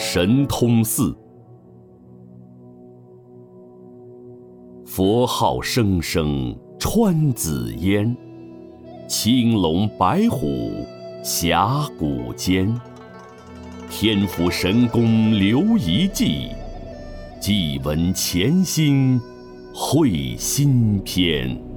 神通寺。佛号声声穿紫烟，青龙白虎峡谷间。天福神功留遗迹，既闻前心会心篇。